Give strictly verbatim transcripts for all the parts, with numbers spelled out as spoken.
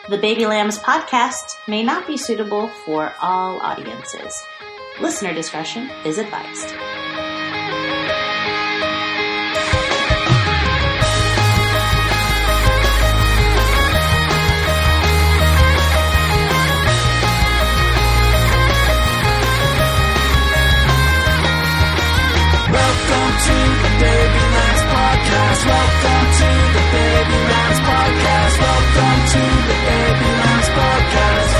The Baby Lambs podcast may not be suitable for all audiences. Listener discretion is advised. Welcome to the Baby Lambs podcast. Welcome to the Baby Lambs podcast. Welcome to the Baby Lambs podcast.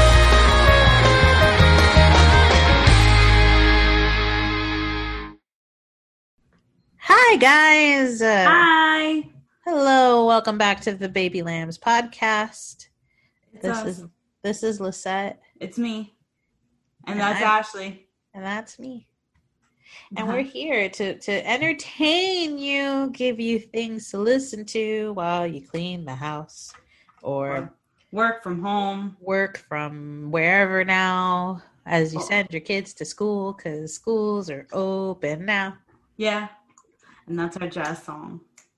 Hi guys. Uh, Hi. Hello. Welcome back to the Baby Lambs podcast. It's This us. is this is Lisette, It's me. And And that's I'm- Ashley. and that's me. And Uh-huh. we're here to to entertain you, give you things to listen to while you clean the house or Or work from home. work from wherever now. As you send your kids to school, because schools are open now. Yeah. And that's our jazz song.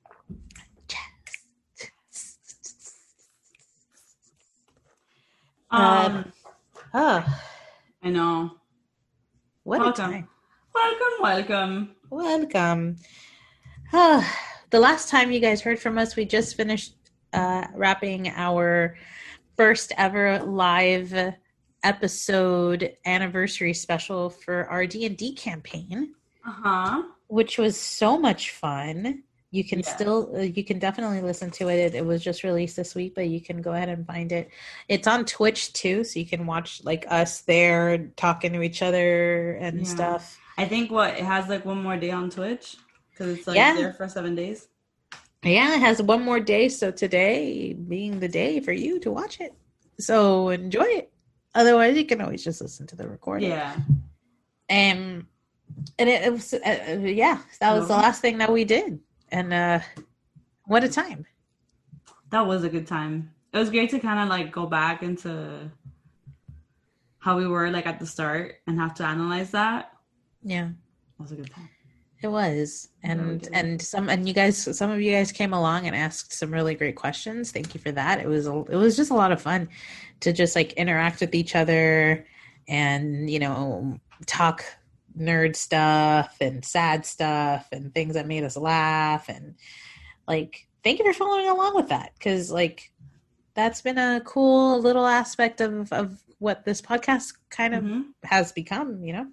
Um, Um, Oh, I know. what welcome. a time! Welcome, welcome. Welcome. Ah, the last time you guys heard from us, we just finished uh, wrapping our first ever live episode anniversary special for our D and D campaign, Uh-huh. which was so much fun. You can Yes. still, uh, you can definitely listen to it. it. It was just released this week, but you can go ahead and find it. It's on Twitch too, so you can watch like us there talking to each other and Yeah. stuff. I think what it has like one more day on Twitch. Because it's like Yeah. there for seven days. Yeah, it has one more day, so today being the day for you to watch it. So enjoy it. Otherwise, you can always just listen to the recording. Yeah. Um, and it, it was, uh, uh, yeah, that was the Mhm. last thing that we did. And uh, what a time. That was a good time. It was great to kind of like go back into how we were like at the start and have to analyze that. Yeah, That was a good time. it was. Really And good. and some and you guys, some of you guys came along and asked some really great questions. Thank you for that. It was a, it was just a lot of fun to just like interact with each other and, you know, talk nerd stuff and sad stuff and things that made us laugh. And like, thank you for following along with that. Cause like, that's been a cool little aspect of, of what this podcast kind of Mhm. has become, you know?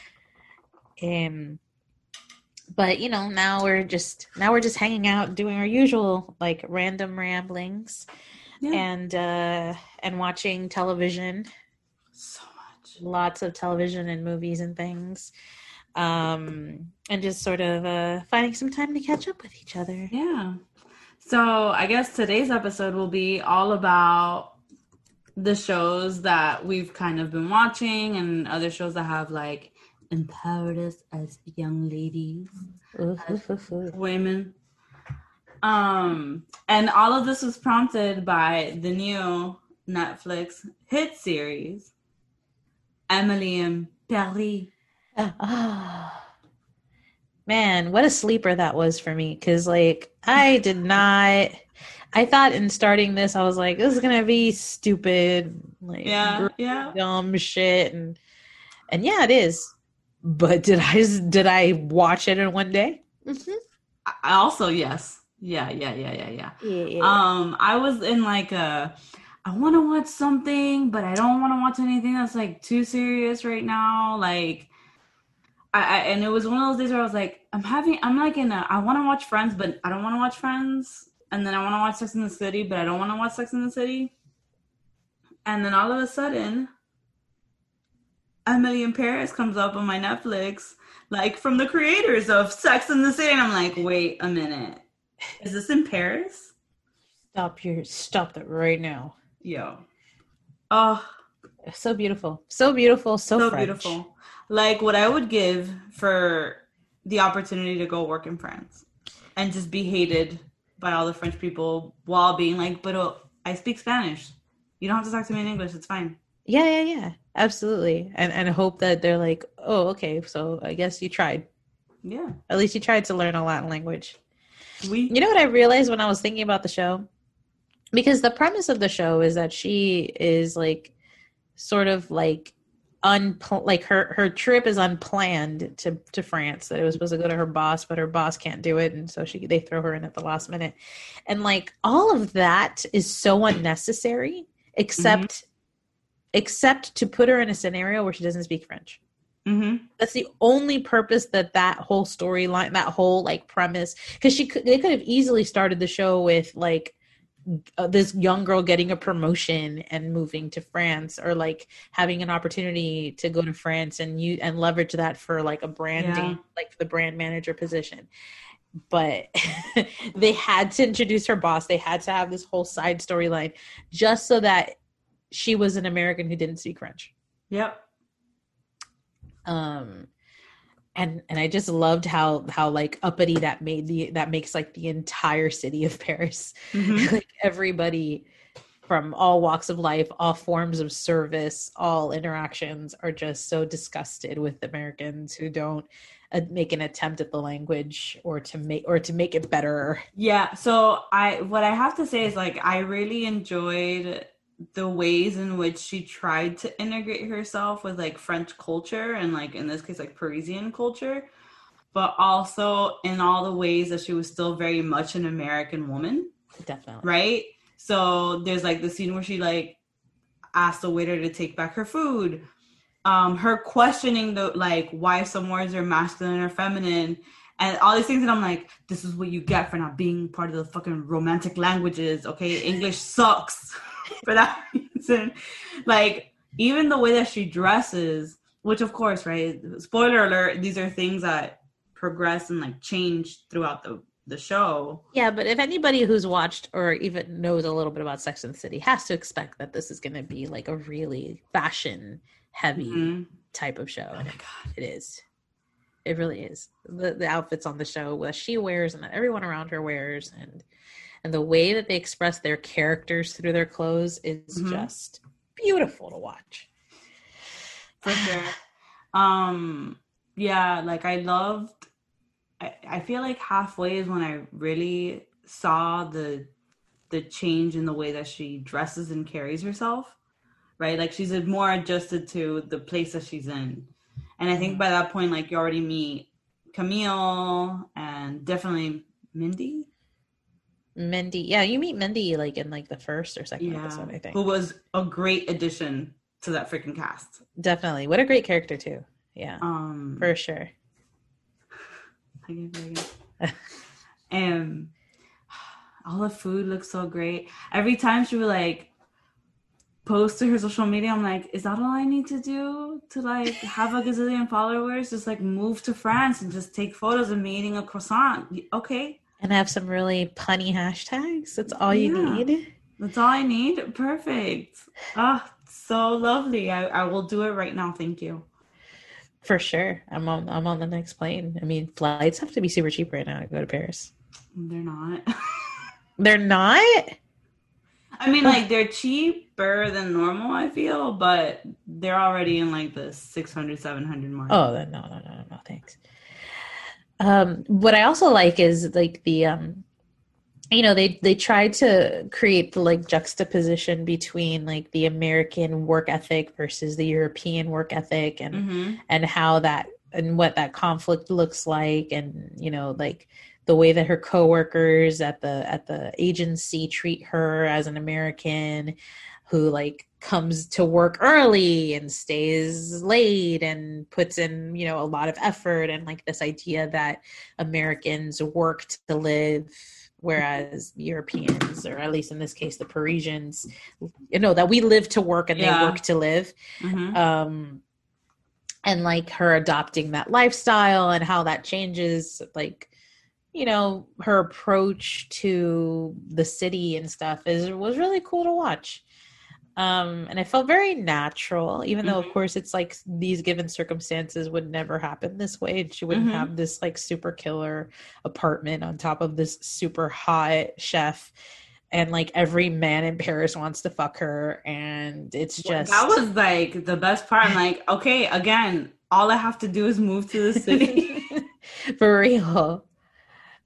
Um, but you know, now we're just, now we're just hanging out doing our usual like random ramblings Yeah. and, uh, and watching television. So much. Lots of television and movies and things, um and just sort of uh finding some time to catch up with each other. Yeah. So I guess today's episode will be all about the shows that we've kind of been watching and other shows that have like empowered us as young ladies, Ooh, ooh, ooh, ooh. women. Um, and all of this was prompted by the new Netflix hit series, Emily in Paris. Ah. Man, what a sleeper that was for me, because like I did not, I thought in starting this I was like, this is gonna be stupid, like Yeah, yeah. dumb shit, and and yeah, it is. But did I did I watch it in one day? Mm-hmm. I I also, yes. Yeah, yeah, yeah, yeah, yeah. Yeah. Um, I was in like a, I want to watch something, but I don't want to watch anything that's like too serious right now. Like, I, I and it was one of those days where I was like, I'm having, I'm like in a, I want to watch Friends, but I don't want to watch Friends, and then I want to watch Sex in the City, but I don't want to watch Sex in the City, and then all of a sudden, Emily in Paris comes up on my Netflix, like from the creators of Sex in the City, and I'm like, wait a minute. Is this in Paris? Stop your stop that right now. Yo. Oh, So beautiful. So beautiful. So, so French. beautiful. Like what I would give for the opportunity to go work in France and just be hated by all the French people while being like, but oh, I speak Spanish. You don't have to talk to me in English. It's fine. Yeah, yeah, yeah. Absolutely. And and hope that they're like, oh, okay, so I guess you tried. Yeah. At least you tried to learn a Latin language. We You know what I realized when I was thinking about the show? because the premise of the show is that she is like sort of like unpl- like her her trip is unplanned to to France, that it was supposed to go to her boss, but her boss can't do it, and so she they throw her in at the last minute, and like all of that is so unnecessary, except mm-hmm. except to put her in a scenario where she doesn't speak French. Mm-hmm. That's the only purpose that that whole storyline, that whole like premise, because she could they could have easily started the show with like uh, this young girl getting a promotion and moving to France, or like having an opportunity to go to France and you and leverage that for like a branding, yeah. like for the brand manager position. But they had to introduce her boss. They had to have this whole side storyline just so that she was an American who didn't speak French. Yep. Um, and and I just loved how how like uppity that made the that makes like the entire city of Paris. Mm-hmm. Like everybody from all walks of life, all forms of service, all interactions are just so disgusted with Americans who don't uh, make an attempt at the language or to make or to make it better. Yeah. So I what I have to say is like I really enjoyed the ways in which she tried to integrate herself with like French culture and like in this case like Parisian culture, but also in all the ways that she was still very much an American woman. Definitely. Right? So there's like the scene where she like asked the waiter to take back her food. Um, her questioning the like why some words are masculine or feminine and all these things, and I'm like, this is what you get for not being part of the fucking romantic languages, okay? English sucks. For that reason, like even the way that she dresses, which of course, right? Spoiler alert, these are things that progress and like change throughout the, the show. Yeah, but if anybody who's watched or even knows a little bit about Sex and the City has to expect that this is going to be like a really fashion heavy mm-hmm. type of show. Oh my God. It is. It really is. The the outfits on the show, what she wears and that everyone around her wears, and And the way that they express their characters through their clothes is mm-hmm. just beautiful to watch. For sure. Um, yeah, like I loved, I, I feel like halfway is when I really saw the the change in the way that she dresses and carries herself, right? Like she's more adjusted to the place that she's in. And I think by that point, like you already meet Camille and definitely Mindy. Mindy, yeah, you meet Mindy like in like the first or second yeah. episode, I think. Who was a great addition to that freaking cast. Definitely, what a great character too. Yeah, um, for sure. I get it. And all the food looks so great. Every time she would like post to her social media, I'm like, is that all I need to do to like have a gazillion followers? Just like move to France and just take photos of me eating a croissant. Okay. And have some really punny hashtags. That's all you yeah, need. That's all I need. Perfect. Ah, oh, so lovely. I, I will do it right now. Thank you. For sure. I'm on I'm on the next plane. I mean, flights have to be super cheap right now to go to Paris. They're not. They're not? I mean, like, they're cheaper than normal, I feel, but they're already in, like, the six hundred, seven hundred mark. Oh, then no, no, no, no, thanks. Um, what I also like is like the, um, you know, they, they tried to create the like juxtaposition between like the American work ethic versus the European work ethic and, mm-hmm. and how that, and what that conflict looks like. And, you know, like the way that her coworkers at the, at the agency treat her as an American who like comes to work early and stays late and puts in, you know, a lot of effort, and like this idea that Americans work to live, whereas Europeans, or at least in this case, the Parisians, you know, that we live to work and yeah. they work to live. Mm-hmm. Um, and like her adopting that lifestyle and how that changes, like, you know, her approach to the city and stuff is was really cool to watch. Um, and it felt very natural, even mm-hmm. though, of course, it's like these given circumstances would never happen this way. And she wouldn't mm-hmm. have this like super killer apartment on top of this super hot chef. And like every man in Paris wants to fuck her. And it's just. That was like the best part. I'm like, okay, again, all I have to do is move to the city. For real.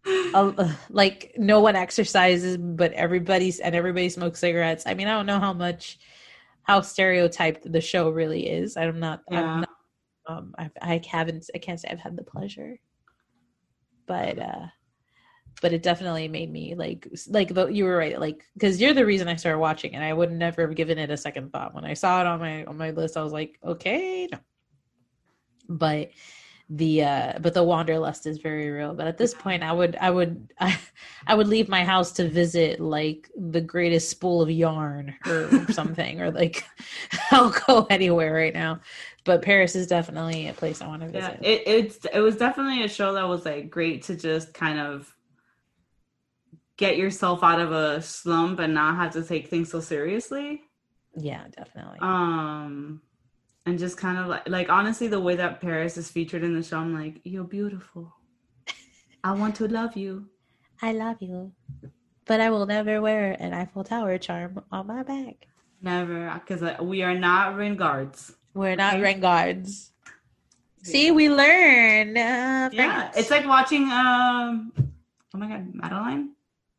uh, like no one exercises, but everybody's and everybody smokes cigarettes. I mean, I don't know how much how stereotyped the show really is. I'm not. Yeah. I'm not um, I, I haven't. I can't say I've had the pleasure, but uh, but it definitely made me like like the, you were right, like because you're the reason I started watching it. I would never have given it a second thought when I saw it on my on my list. I was like, okay, no. But the uh but the wanderlust is very real. But at this point I would I would I, I would leave my house to visit like the greatest spool of yarn or something, or like I'll go anywhere right now. But Paris is definitely a place I want to visit. Yeah, it it's it was definitely a show that was like great to just kind of get yourself out of a slump and not have to take things so seriously. Yeah, definitely. Um And just kind of like, like, honestly, the way that Paris is featured in the show, I'm like, you're beautiful. I want to love you. I love you. But I will never wear an Eiffel Tower charm on my back. Never. Because we are not Rengards. We're not Okay. Rengards. See, we learn. Uh, Yeah. It's like watching, um, oh my God, Madeline?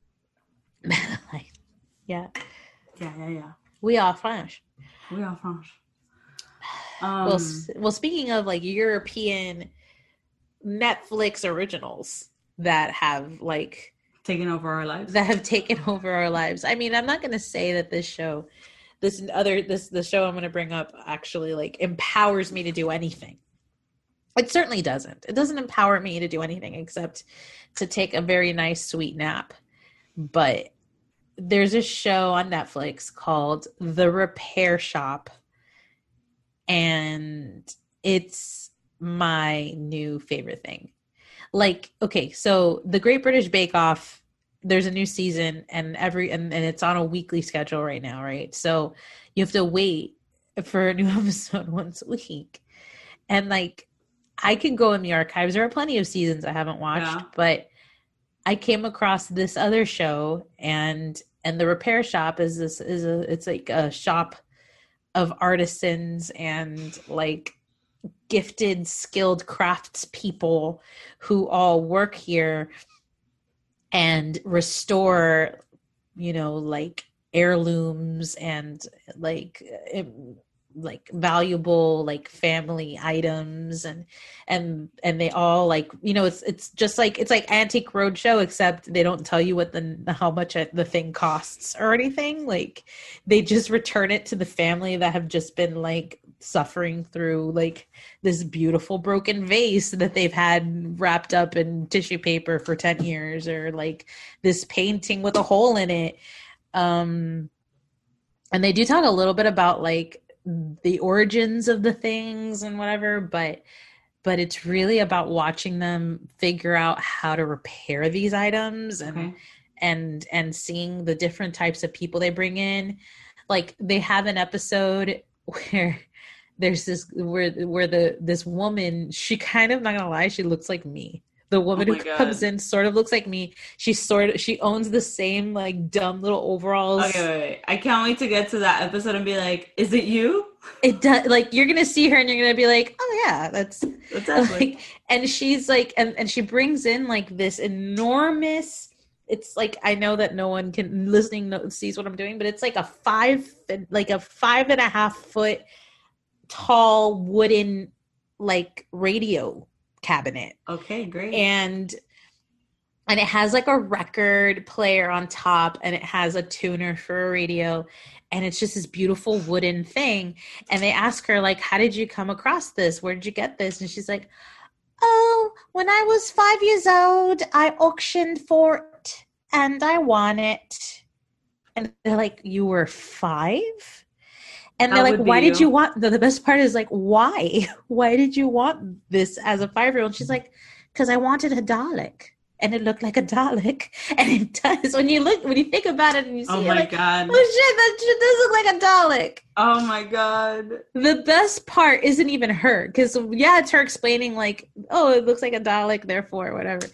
yeah. Yeah, yeah, yeah. We are French. We are French. Um, well, s- well, speaking of like European Netflix originals that have like taking over our lives. that have taken over our lives. I mean, I'm not going to say that this show, this other this the show I'm going to bring up actually like empowers me to do anything. It certainly doesn't. It doesn't empower me to do anything except to take a very nice sweet nap. But there's a show on Netflix called The Repair Shop. And it's my new favorite thing. Like, okay, so the Great British Bake Off, there's a new season and every and, and it's on a weekly schedule right now, right? So you have to wait for a new episode once a week. And like I can go in the archives. There are plenty of seasons I haven't watched, Yeah. but I came across this other show and and the Repair Shop is this is a it's like a shop of artisans and like gifted, skilled crafts people who all work here and restore, you know, like heirlooms and like it, like valuable like family items and and and they all like, you know, it's it's just like it's like Antique Roadshow, except they don't tell you what the how much the thing costs or anything. Like they just return it to the family that have just been like suffering through like this beautiful broken vase that they've had wrapped up in tissue paper for ten years, or like this painting with a hole in it. Um and they do talk a little bit about like the origins of the things and whatever, but but it's really about watching them figure out how to repair these items and Okay. and and seeing the different types of people they bring in. Like they have an episode where there's this where where the this woman, she kind of, not gonna lie, she looks like me. The woman Oh who my God. comes in sort of looks like me. She sort of she owns the same like dumb little overalls. Okay, wait, wait. I can't wait to get to that episode and be like, is it you? It does, like you're gonna see her and you're gonna be like, oh yeah, that's That's Ashley. like, and she's like, and and she brings in like this enormous. It's like, I know that no one can listening no, sees what I'm doing, but it's like a five, like a five and a half foot tall wooden like radio cabinet. Okay, great. and and it has like a record player on top and it has a tuner for a radio, and it's just this beautiful wooden thing. And they ask her like, how did you come across this? Where did you get this? And she's like, oh, when I was five years old, I auctioned for it and I won it. And they're like, you were five? And That they're like, would be why did you. you want, the, the best part is like, why? Why did you want this as a five-year-old? She's like, because I wanted a Dalek. And it looked like a Dalek. And it does. When you look, when you think about it and you see Oh it, my like, God. oh shit, that shit does look like a Dalek. Oh my God. The best part isn't even her. Because, yeah, it's her explaining like, oh, it looks like a Dalek, therefore, whatever.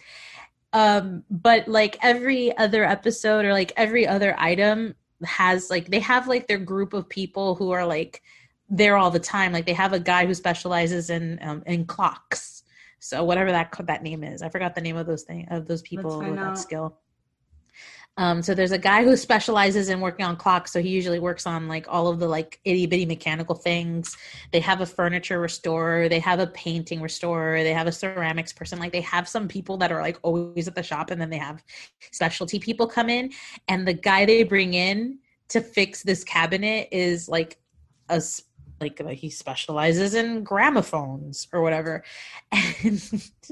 Um, but like every other episode or like every other item has like, they have like their group of people who are like there all the time. Like they have a guy who specializes in um, in clocks. So whatever that that name is, I forgot the name of those thing of those people Let's with find that out. skill. Um, so there's a guy who specializes in working on clocks. So he usually works on like all of the like itty bitty mechanical things. They have a furniture restorer. They have a painting restorer. They have a ceramics person. Like they have some people that are like always at the shop, and then they have specialty people come in. And the guy they bring in to fix this cabinet is like a s- like, like he specializes in gramophones or whatever. And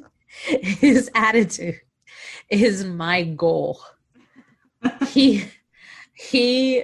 his attitude is my goal. he he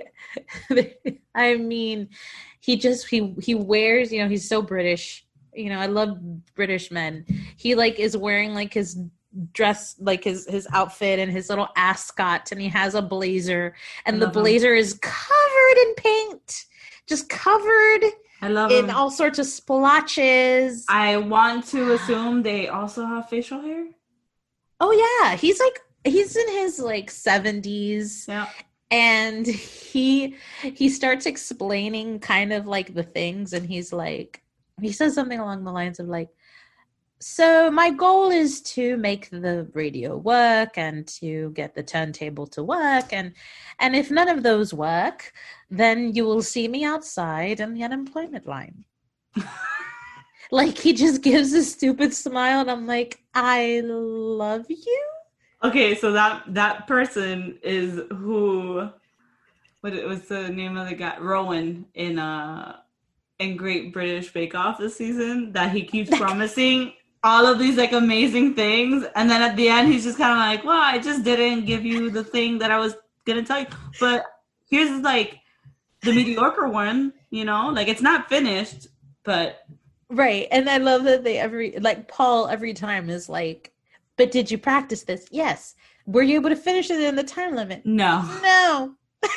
I mean, he just he he wears, you know, he's so British. You know, I love British men. He like is wearing like his dress, like his his outfit and his little ascot, and he has a blazer, and I the love him. blazer is covered in paint, just covered I love in him. all sorts of splotches. I want to assume they also have facial hair. Oh yeah, he's like he's in his like seventies. Yeah. And he he starts explaining kind of like the things, and he's like, he says something along the lines of like, so my goal is to make the radio work and to get the turntable to work, and and if none of those work, then you will see me outside in the unemployment line. Like he just gives a stupid smile, and I'm like, I love you. Okay, so that that person is who, what was the name of the guy? Rowan in uh in Great British Bake Off this season, that he keeps promising all of these like amazing things, and then at the end he's just kind of like, well, I just didn't give you the thing that I was gonna tell you, but here's like the mediocre one, you know, like it's not finished, but Right. And I love that they every like Paul every time is like, but did you practice this? Yes. Were you able to finish it in the time limit? no. No.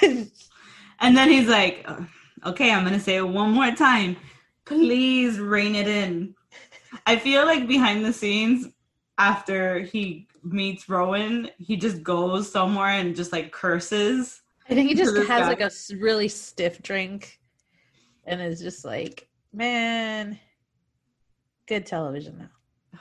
And then he's like, okay, I'm gonna say it one more time, please rein it in. I feel like behind the scenes, after he meets Rowan, he just goes somewhere and just like curses. I think he just To this has guy. like a s- really stiff drink and is just like, man, good television now.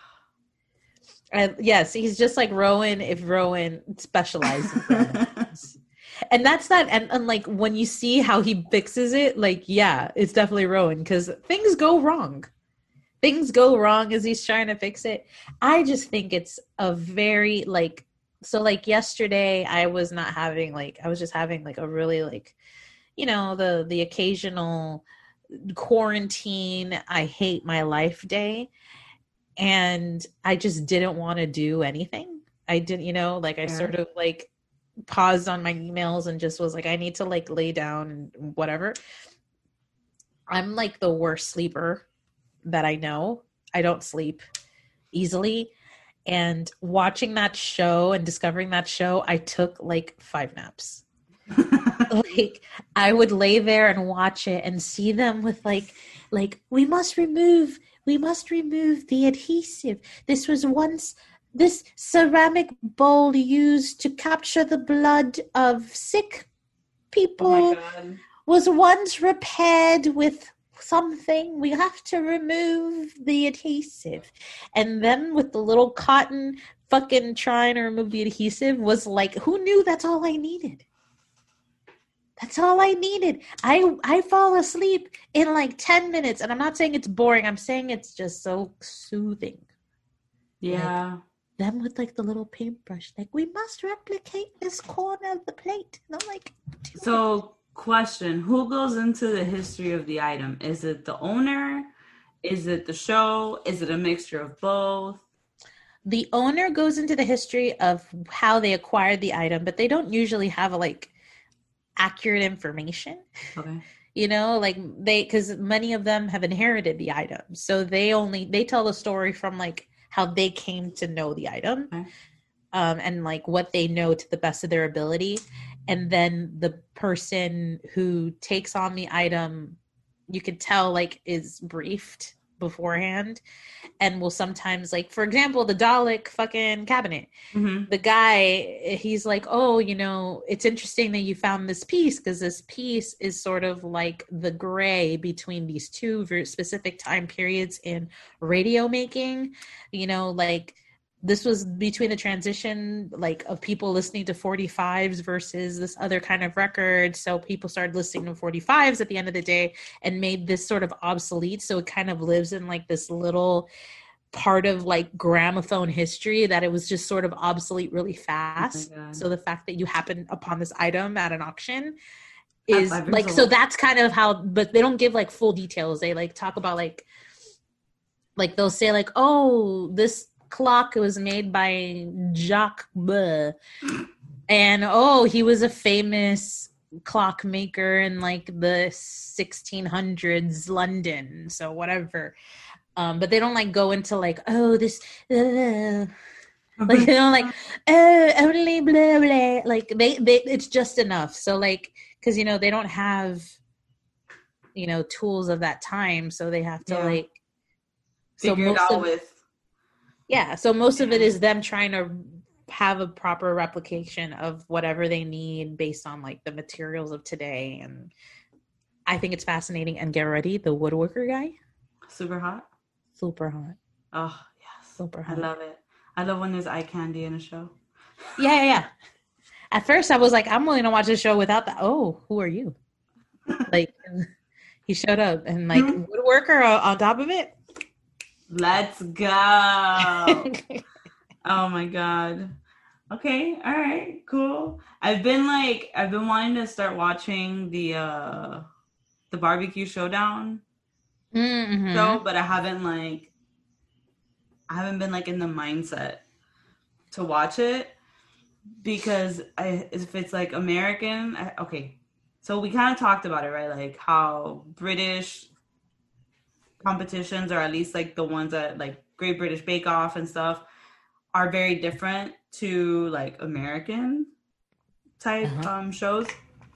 And yes, he's just like Rowan if Rowan specializes in things. And that's that. And, and like when you see how he fixes it, like, yeah, it's definitely Rowan, because things go wrong. Things go wrong as he's trying to fix it. I just think it's a very like, so like yesterday I was not having like, I was just having like a really like, you know, the, the occasional quarantine, I hate my life day. And I just didn't want to do anything. I didn't, you know, like I Yeah. sort of like paused on my emails and just was like, I need to like lay down and whatever. I'm like the worst sleeper that I know. I don't sleep easily. And watching that show and discovering that show, I took like five naps. Like I would lay there and watch it and see them with like, like we must remove, we must remove the adhesive. This was once this ceramic bowl used to capture the blood of sick people. Oh my god. Was once repaired with something. We have to remove the adhesive. And then with the little cotton fucking trying to remove the adhesive was like, who knew that's all I needed? That's all I needed. I I fall asleep in like ten minutes. And I'm not saying it's boring. I'm saying it's just so soothing. Yeah. Them with like the little paintbrush, like, we must replicate this corner of the plate. And I'm like, dude. So, question, who goes into the history of the item? Is it the owner? Is it the show? Is it a mixture of both? The owner goes into the history of how they acquired the item, but they don't usually have like accurate information. Okay. You know, like they, because many of them have inherited the item, so they only they tell the story from like how they came to know the item, Okay. um, and like what they know to the best of their ability, and then the person who takes on the item, you could tell like is briefed beforehand, and will sometimes, like, for example, the Dalek fucking cabinet. Mm-hmm. The guy, he's like, oh, you know, it's interesting that you found this piece, because this piece is sort of like the gray between these two very specific time periods in radio making. You know, like, this was between the transition, like, of people listening to forty-fives versus this other kind of record. So people started listening to forty-fives at the end of the day and made this sort of obsolete. So it kind of lives in, like, this little part of, like, gramophone history that it was just sort of obsolete really fast. Oh so the fact that you happen upon this item at an auction is, I've- I've like, been so told- that's kind of how, but they don't give, like, full details. They, like, talk about, like, like, they'll say, like, oh, this clock was made by Jacques Bleu, and oh, he was a famous clockmaker in, like, the sixteen hundreds London, so whatever. Um, but they don't, like, go into, like, oh, this uh, like, they don't, like, oh, only blah blah, like, they, they it's just enough. So, like, because, you know, they don't have, you know, tools of that time, so they have to Yeah. like so Figure it most out of with. yeah, so most of it is them trying to have a proper replication of whatever they need based on, like, the materials of today. And I think it's fascinating. And get ready, the woodworker guy, Super hot. super hot, Oh yes, super I hot. love it. I love when there's eye candy in a show. Yeah, yeah, yeah. At first, I was like, I'm willing to watch this show without that. Oh, who are you? Like, he showed up and, like, Mhm. woodworker on on top of it. Let's go. Oh my god. Okay, all right, cool. I've been like I've been wanting to start watching the uh the barbecue showdown Mm-hmm. show, but I haven't like I haven't been like in the mindset to watch it because I if it's like American, I, okay. So we kind of talked about it, right? Like how British competitions, or at least like the ones that like Great British Bake Off and stuff, are very different to like American type Uh-huh. um shows.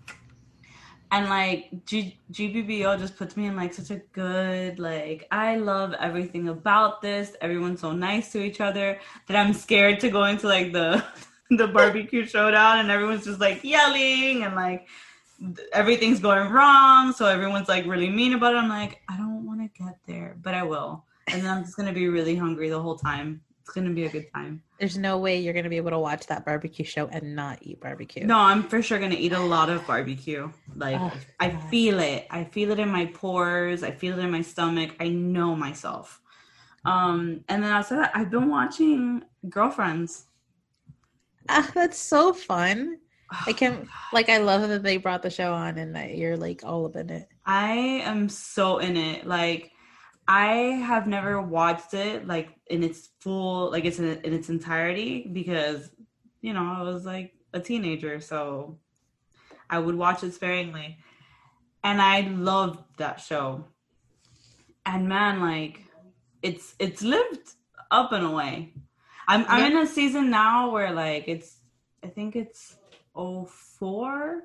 And like G- GBBO just puts me in like such a good, like, I love everything about this. Everyone's so nice to each other that I'm scared to go into like the the barbecue showdown and everyone's just like yelling and like everything's going wrong. So everyone's like really mean about it. I'm like, I don't want to get there, but I will. And then I'm just going to be really hungry the whole time. It's going to be a good time. There's no way you're going to be able to watch that barbecue show and not eat barbecue. No, I'm for sure going to eat a lot of barbecue. Like, Oh, I God. feel it. I feel it in my pores. I feel it in my stomach. I know myself. Um, and then outside that, I've been watching Girlfriends. Ah, that's so fun. Oh, I can like I love that they brought the show on and that you're like all up in it. I am so in it. Like, I have never watched it like in its full, like it's in, in its entirety because, you know, I was like a teenager, so I would watch it sparingly. And I loved that show. And man, like it's it's lived up and away. I'm I'm in a season now where like it's I think it's oh four.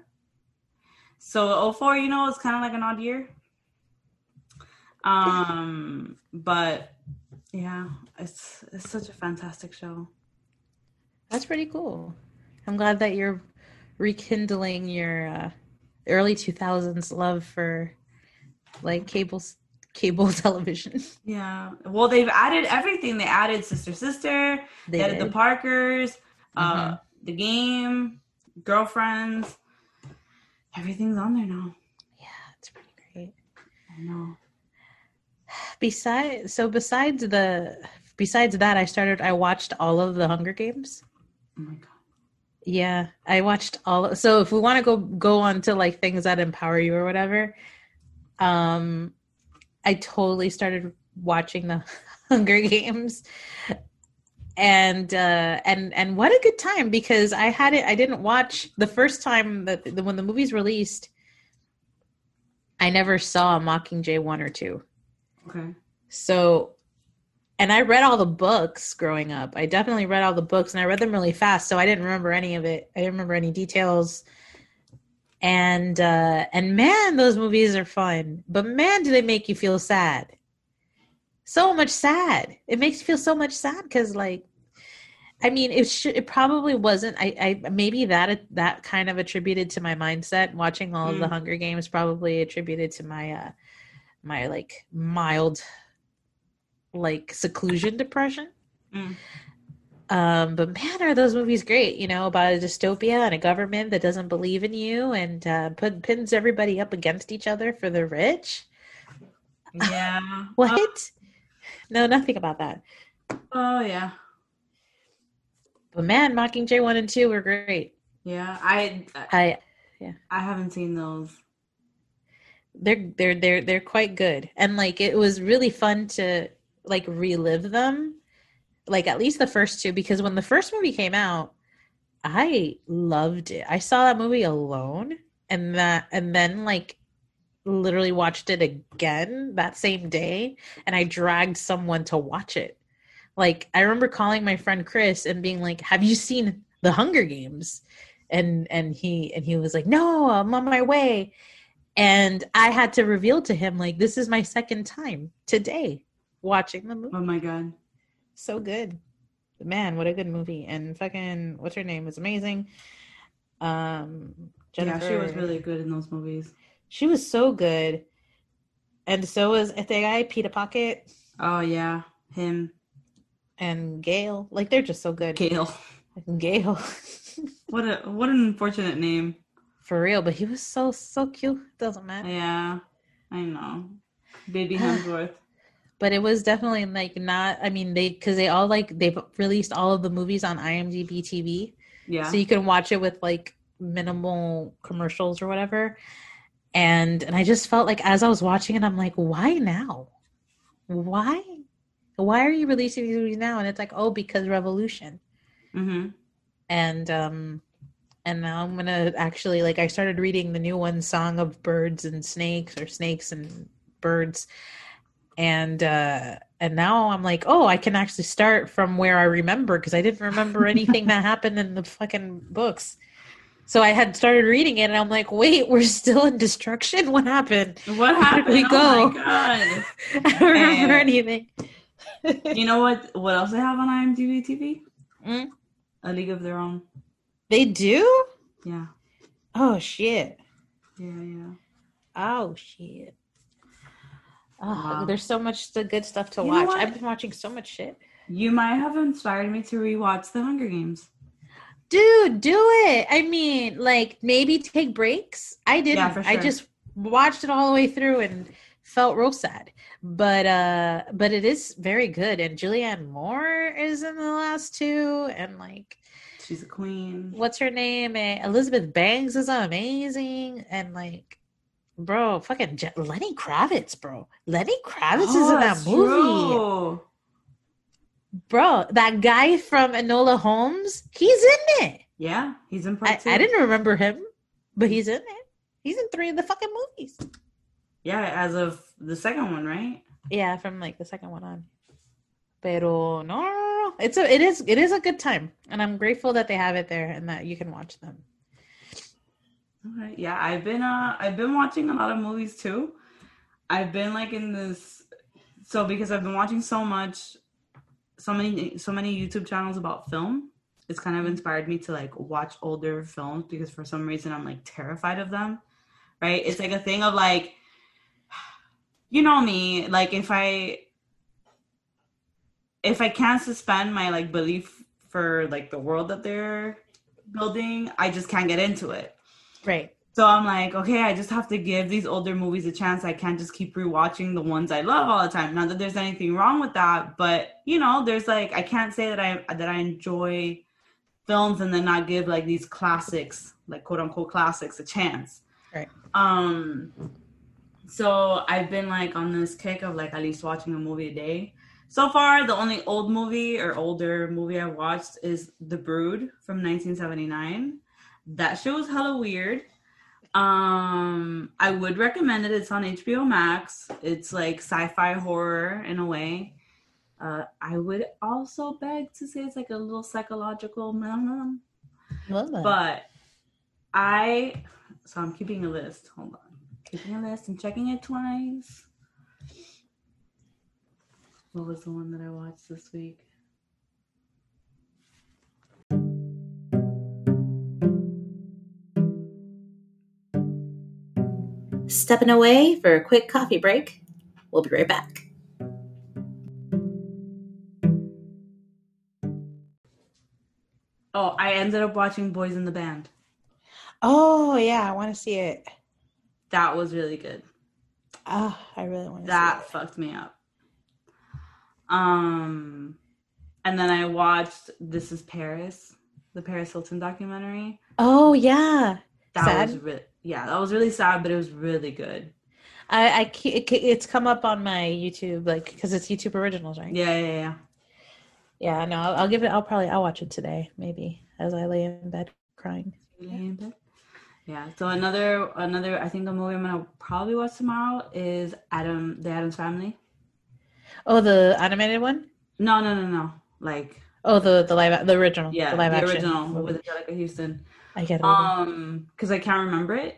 So oh four, you know, it's kind of like an odd year. Um, but yeah, it's it's such a fantastic show. That's pretty cool. I'm glad that you're rekindling your uh, early two thousands love for like cable cable television. Yeah. Well, they've added everything. They added Sister Sister. They, They added the did. Parkers, uh, Mhm. the game, Girlfriends. Everything's on there now. Yeah, it's pretty great. I know. Besides, so besides the besides that, I started. I watched all of the Hunger Games. Oh my god. Yeah, I watched all. So if we want to go go on to like things that empower you or whatever, um, I totally started watching the Hunger Games, and uh, and and what a good time, because I had it. I didn't watch the first time that the, when the movies released. I never saw Mockingjay one or two. Okay. So, and I read all the books growing up. I definitely read all the books, and I read them really fast, so I didn't remember any of it. I didn't remember any details. And uh, and man, those movies are fun. But man, do they make you feel sad. so much sad. It makes you feel so much sad because, like, I mean, it should. It probably wasn't. I, I maybe that that kind of attributed to my mindset. Watching all mm. of the Hunger Games probably attributed to my uh, my like mild, like seclusion depression. Mm. Um, but man, are those movies great? You know, about a dystopia and a government that doesn't believe in you and uh, put pins everybody up against each other for the rich. Yeah. What? Uh, no, nothing about that. Oh yeah. But man, Mockingjay one and two were great. Yeah, I, I, yeah, I haven't seen those. They're they're they're they're quite good, and like it was really fun to like relive them, like at least the first two, because when the first movie came out, I loved it. I saw that movie alone, and that and then like literally watched it again that same day, and I dragged someone to watch it. Like, I remember calling my friend Chris and being like, have you seen The Hunger Games? And and he and he was like, no, I'm on my way. And I had to reveal to him, like, this is my second time today watching the movie. Oh, my God. So good. Man, what a good movie. And fucking, what's her name? Was amazing. Um, Jennifer. Yeah, she was really good in those movies. She was so good. And so was the guy, Peter Pocket. Oh, yeah. Him. And Gail, like they're just so good. Gail, Gail, what a what an unfortunate name, for real. But he was so so cute. Doesn't matter. Yeah, I know, baby Hemsworth. But it was definitely like not. I mean, they because they all like they've released all of the movies on IMDb T V. Yeah, so you can watch it with like minimal commercials or whatever. And and I just felt like as I was watching it, I'm like, why now? Why? Why are you releasing these movies now? And it's like, oh, because Revolution. Mm-hmm. And um, and now I'm gonna actually like I started reading the new one, Song of Birds and Snakes, or Snakes and Birds, and uh, and now I'm like, oh, I can actually start from where I remember because I didn't remember anything that happened in the fucking books. So I had started reading it, and I'm like, wait, we're still in destruction. What happened? What happened? Where did we go? Oh my God! I don't remember and- anything. You know what? What else they have on IMDb T V? Mm? A League of Their Own. They do? Yeah. Oh shit. Yeah, yeah. Oh shit. Oh, Wow. There's so much the good stuff to You know watch. what? I've been watching so much shit. You might have inspired me to rewatch The Hunger Games. Dude, do it. I mean, like maybe take breaks. I didn't. Yeah, for I sure. just watched it all the way through and felt real sad. But uh but it is very good, and Julianne Moore is in the last two, and like She's a queen. what's her name? Eh, Elizabeth Banks is amazing, and like bro, fucking Je- Lenny Kravitz, bro. Lenny Kravitz is Oh, in that that's movie. true. Bro, that guy from Enola Holmes, he's in it. Yeah, he's in I, part two. I didn't remember him, but he's in it. He's in three of the fucking movies. Yeah, as of the second one, right? Yeah, from like the second one on. Pero no, no, no, no. It's a, it is, it is a good time, and I'm grateful that they have it there and that you can watch them. All right. Yeah, I've been uh, I've been watching a lot of movies too. I've been like in this, so because I've been watching so much, so many, so many YouTube channels about film. It's kind of inspired me to like watch older films because for some reason I'm like terrified of them. Right? It's like a thing of like. You know me, like if I if I can't suspend my like belief for like the world that they're building, I just can't get into it. Right. So I'm like, okay, I just have to give these older movies a chance. I can't just keep rewatching the ones I love all the time. Not that there's anything wrong with that, but you know, there's like I can't say that I that I enjoy films and then not give like these classics, like quote unquote classics, a chance. Right. Um So I've been like on this kick of like at least watching a movie a day. So far, the only old movie or older movie I've watched is The Brood from nineteen seventy-nine. That show is hella weird. Um, I would recommend it. It's on H B O Max. It's like sci-fi horror in a way. Uh, I would also beg to say it's like a little psychological, but I. So I'm keeping a list. Hold on. Keeping a list and checking it twice. What was the one that I watched this week? Stepping away for a quick coffee break. We'll be right back. Oh, I ended up watching Boys in the Band. Oh yeah, I want to see it. That was really good. Oh, I really want to see That it. fucked me up. Um, and then I watched This Is Paris, the Paris Hilton documentary. Oh yeah, That sad. was really, yeah, that was really sad, but it was really good. I, I ke- it, it's come up on my YouTube, like, because it's YouTube originals, right? Yeah, yeah, yeah. Yeah, no, I'll, I'll give it. I'll probably I'll watch it today, maybe as I lay in bed crying. Yeah. Yeah. So another, another, I think the movie I'm gonna probably watch tomorrow is Adam, the Addams Family. Oh, the animated one. No, no, no, no. Like, Oh, the the live the original. yeah, the live the action original movie. with Angelica Houston. I get it. Um, because I can't remember it.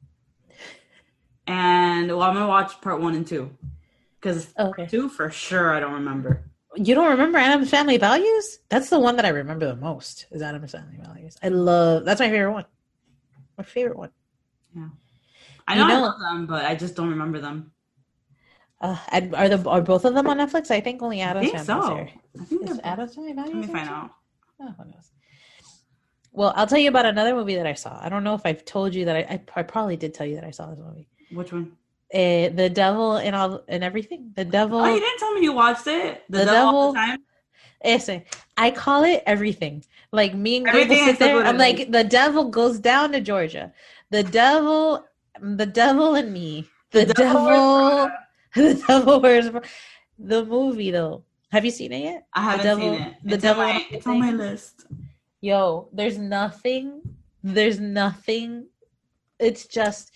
And well, I'm gonna watch part one and two, because Okay. two for sure I don't remember. You don't remember Adam's Family Values? That's the one that I remember the most. Is Adam's Family Values? I love. That's my favorite one. My favorite one. Yeah, I You know, I know- love them, but I just don't remember them. Uh, and are the are both of them on Netflix? I think only I Adam's think Family's so. here. I think Is that's- Adam's Family Values? Let me on find here? out. Oh, who knows? Well, I'll tell you about another movie that I saw. I don't know if I've told you that I, I, I probably did tell you that I saw this movie. Which one? Uh, the Devil and all and everything. The Devil. Oh, you didn't tell me you watched it. The, The Devil all Devil- the time. Ese. I call it everything. Like me and Gabe will Everything sit except there. what I'm it like, is. the devil goes down to Georgia. The devil, the devil and me. The, The Devil devil, Wears the devil wears. Prada. The movie though. Have you seen it yet? I haven't devil- seen it. the it's Devil on and my, it's on my Everything. list. Yo, there's nothing. There's nothing. It's just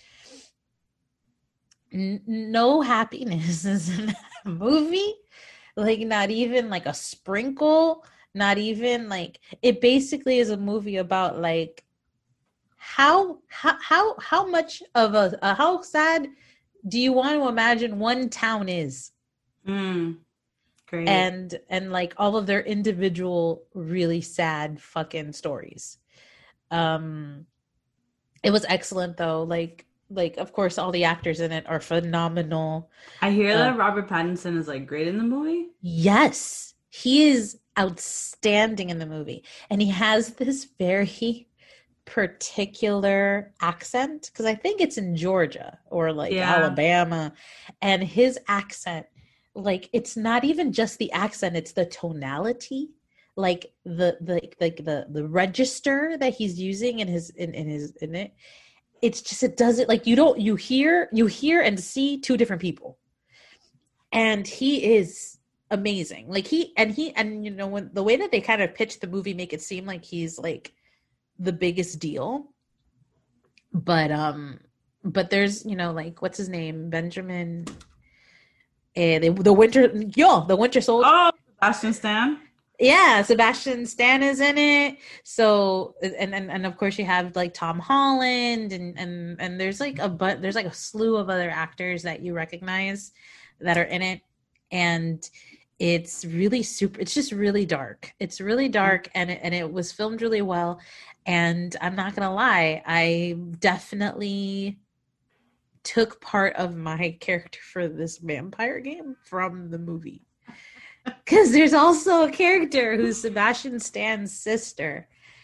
n- no happiness is in that movie. Like not even like a sprinkle. Not even like it. Basically, is a movie about like how how how how much of a, a how sad do you want to imagine one town is, Mm, great. and and like all of their individual really sad fucking stories. Um, it was excellent though. Like like of course all the actors in it are phenomenal. I hear uh, that Robert Pattinson is like great in the movie. Yes, he is outstanding in the movie, and he has this very particular accent because I think it's in Georgia or like Yeah. Alabama, and his accent, like it's not even just the accent, it's the tonality, like the the like the the register that he's using in his in, in his in it. It's just it does it like you don't you hear you hear and see two different people, and he is amazing. Like he and he and you know when the way that they kind of pitch the movie make it seem like he's like the biggest deal, but um but there's you know like what's his name Benjamin and the, the winter yo the Winter Soldier. Oh, Sebastian Stan. Yeah, Sebastian Stan is in it. So and and, and of course you have like Tom Holland and and and there's like a but there's like a slew of other actors that you recognize that are in it, and it's really super it's just really dark. It's really dark, and it, and it was filmed really well, and I'm not gonna lie, I definitely took part of my character for this vampire game from the movie. Because there's also a character who's Sebastian Stan's sister,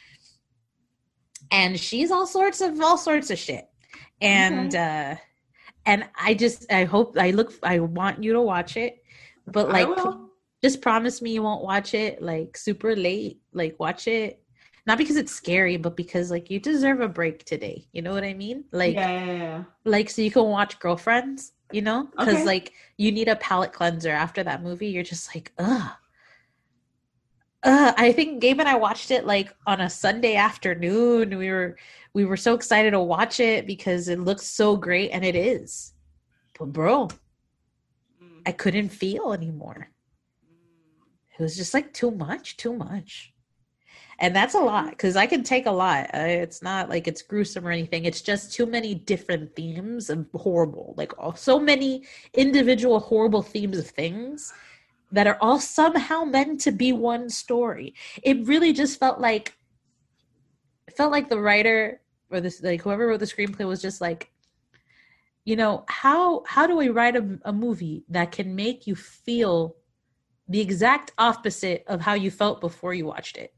and she's all sorts of all sorts of shit. And uh, and I just I hope I look I want you to watch it, but like I will. just promise me you won't watch it like super late. Like watch it not because it's scary, but because like you deserve a break today. You know what I mean? Like yeah, yeah, yeah. like so you can watch Girlfriends, you know, because Okay. like you need a palate cleanser after that movie. You're just like ugh uh I think Gabe and I watched it like on a Sunday afternoon. We were we were so excited to watch it because it looks so great, and it is, but bro, I couldn't feel anymore. It was just like too much too much and that's a lot, because I can take a lot. Uh, it's not like it's gruesome or anything. It's just too many different themes of horrible, like oh, so many individual horrible themes of things that are all somehow meant to be one story. It really just felt like it felt like the writer or this like whoever wrote the screenplay was just like, you know, how how do we write a, a movie that can make you feel the exact opposite of how you felt before you watched it?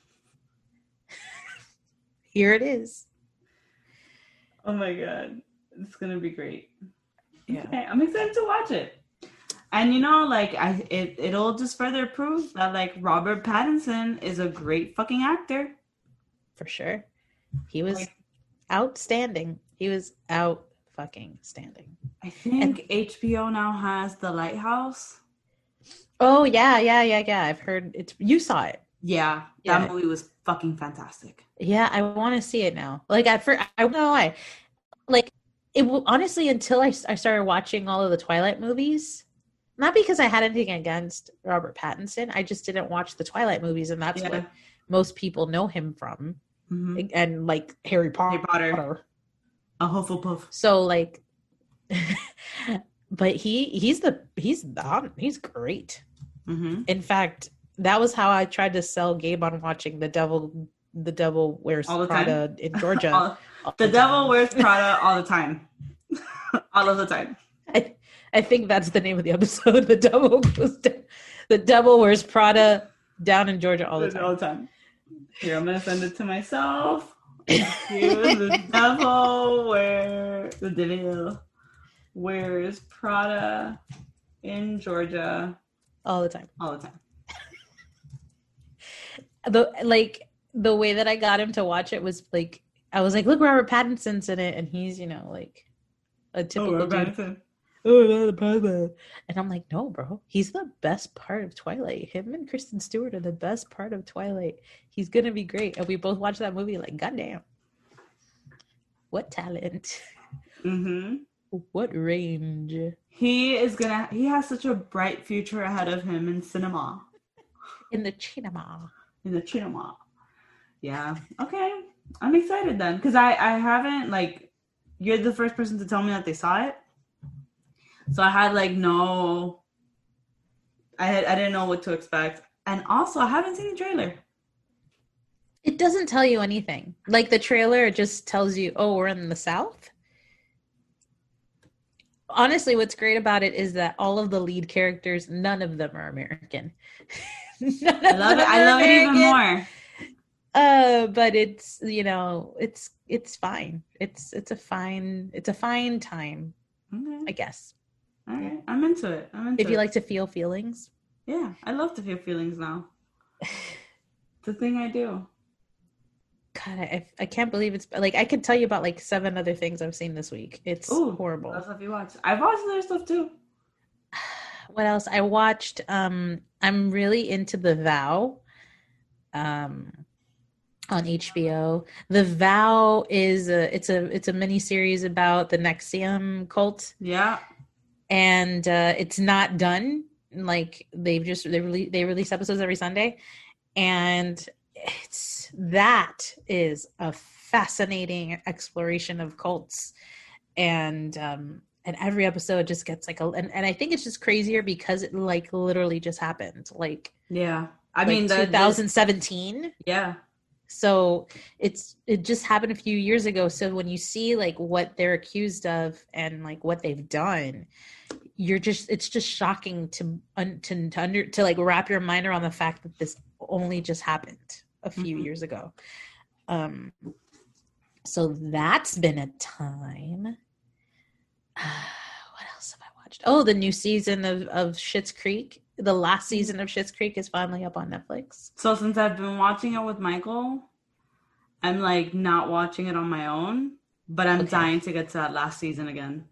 Here it is. Oh my god, it's gonna be great. Yeah, Okay, I'm excited to watch it. And you know, like I, it it'll just further prove that like Robert Pattinson is a great fucking actor. for sure. He was Like- outstanding. He was out fucking standing. I think H B O now has The Lighthouse. Oh yeah, yeah, yeah, yeah. I've heard it's. You saw it. Yeah, that Yeah. movie was fucking fantastic. Yeah, I want to see it now. Like at first, I don't know why. Like it will honestly until I I started watching all of the Twilight movies. Not because I had anything against Robert Pattinson. I just didn't watch the Twilight movies, and that's Yeah. what most people know him from. Mhm. And like Harry Potter. Harry Potter. A Hufflepuff. So like, but he he's the he's the, he's great. Mm-hmm. In fact, that was how I tried to sell Gabe on watching the devil the devil wears All the time? Prada in Georgia. All- all the the Devil time. Wears Prada all the time. all of the time. I, I think that's the name of the episode. The devil goes down, the devil wears Prada down in Georgia all the time. All the time. Here, I'm gonna send it to myself. Here, the devil wear the devil wears Prada in Georgia All the time. all the time. The like the way that I got him to watch it was like I was like, look, Robert Pattinson's in it, and he's you know like a typical dude. Oh, Prada. And I'm like, no, bro. He's the best part of Twilight. Him and Kristen Stewart are the best part of Twilight. He's gonna be great. And we both watched that movie like, goddamn. What talent. Mm-hmm. What range. He is gonna. He has such a bright future ahead of him in cinema. In the cinema. In the cinema. Yeah. Okay. I'm excited then, because I I haven't like. You're the first person to tell me that they saw it. So I had like no, I had I didn't know what to expect, and also I haven't seen the trailer. It doesn't tell you anything. Like the trailer just tells you, oh, we're in the South. Honestly, what's great about it is that all of the lead characters, none of them are American. None I of love them it. I are love it even American. more. Uh, but it's you know, it's it's fine. It's it's a fine it's a fine time, Okay. I guess. All right. I'm into it. I'm into If you it. like to feel feelings. Yeah, I love to feel feelings now. It's the thing I do. God, I, I can't believe it's like I could tell you about like seven other things I've seen this week. It's Ooh, horrible. What else have you watched? I've watched other stuff too. What else? I watched um I'm really into The Vow um on H B O. The Vow is a it's a it's a mini series about the N X I V M cult, Yeah. and uh it's not done. Like they've just they release they release episodes every Sunday, and it's that is a fascinating exploration of cults, and um and every episode just gets like a and, and I think it's just crazier because it like literally just happened like Yeah. I like mean, the, twenty seventeen. the- yeah. So it's it just happened a few years ago. So when you see like what they're accused of and like what they've done, you're just it's just shocking to un, to to, under, to like wrap your mind around the fact that this only just happened a few Mhm. years ago. Um, so that's been a time. What else have I watched? Oh, the new season of of Schitt's Creek. The last season of Schitt's Creek is finally up on Netflix. So since I've been watching it with Michael, I'm like not watching it on my own, but I'm Okay. dying to get to that last season again.